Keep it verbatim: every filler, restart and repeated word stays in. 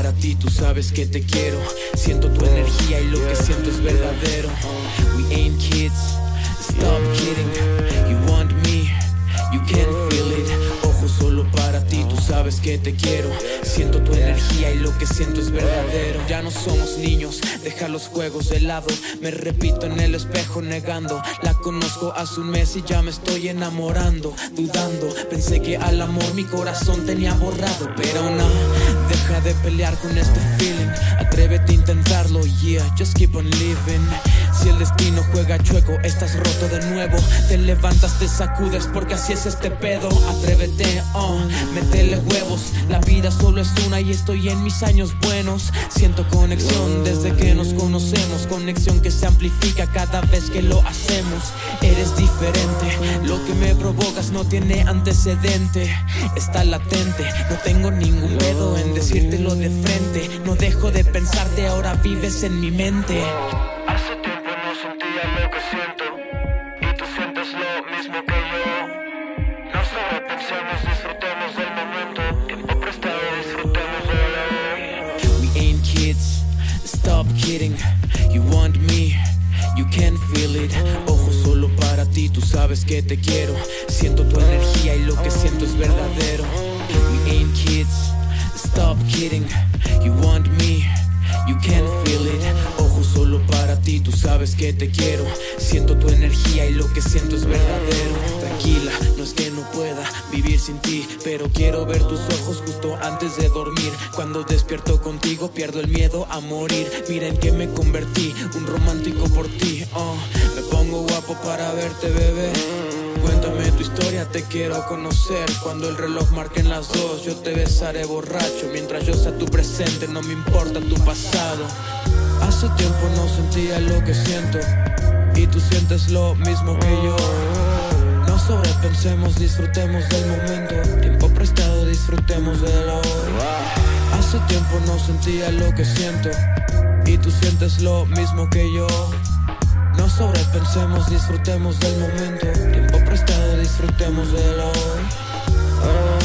para ti, tú sabes que te quiero. Siento tu energía y lo que siento es verdadero. We ain't kids, stop kidding. You want me, you can feel it. Ojo solo para ti, tú sabes que te quiero. Siento tu energía y lo que siento es verdadero. Ya no somos niños, deja los juegos de lado. Me repito en el espejo negando. La conozco hace un mes y ya me estoy enamorando. Dudando, pensé que al amor mi corazón tenía borrado. Pero no, deja de pelear con este feeling. Atrévete a intentarlo, yeah, just keep on living. Si el destino juega chueco, estás roto de nuevo. Te levantas, te sacudes porque así es este pedo. Atrévete, oh, métele huevos. La vida solo es una y estoy en mis años buenos. Siento conexión desde que nos conocemos. Conexión que se amplifica cada vez que lo hacemos. Eres diferente, lo que me provocas no tiene antecedente. Está latente, no tengo ningún pedo en decírtelo de frente. No dejo de pensarte, ahora vives en mi mente. Hace tiempo no sentía lo que siento y tú sientes lo mismo que yo. No sobrepensemos, disfrutemos del momento. Tiempo prestado, disfrutemos de la. We ain't kids, stop kidding. You want me, you can feel it. Ojo solo para ti, tú sabes que te quiero. Siento tu energía y lo que siento es verdadero. We ain't kids, stop kidding. You want me, you can feel it. Ojo solo para ti, tú sabes que te quiero. Siento tu energía y lo que siento es verdadero. Tranquila, no es que no pueda vivir sin ti, pero quiero ver tus ojos justo antes de dormir. Cuando despierto contigo pierdo el miedo a morir. Mira en qué me convertí, un romántico por ti, oh. Me pongo guapo para verte, bebé. Cuéntame tu historia, te quiero conocer. Cuando el reloj marque en las dos, yo te besaré borracho. Mientras yo sea tu presente, no me importa tu pasado. Hace tiempo no sentía lo que siento y tú sientes lo mismo que yo. No sobrepensemos, disfrutemos del momento. Tiempo prestado, disfrutemos de lo hoy. Hace tiempo no sentía lo que siento y tú sientes lo mismo que yo. No sobrepensemos, disfrutemos del momento. Tiempo prestado, disfrutemos de lo hoy.